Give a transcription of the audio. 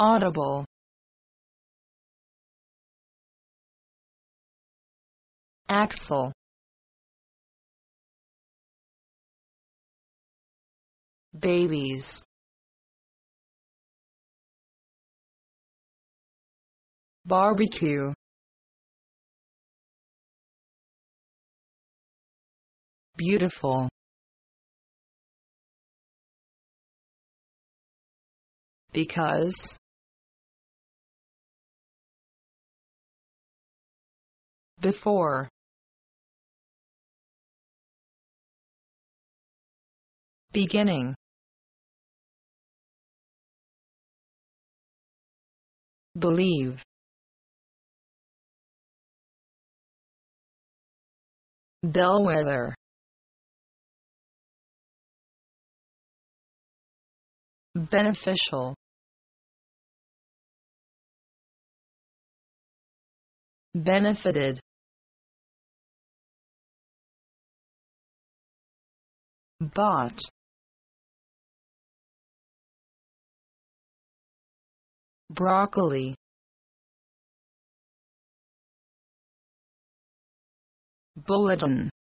audible, axle, babies, barbecue, beautiful, because, before, beginning, believe, bellwether, beneficial, benefited, bought, broccoli, bulletin,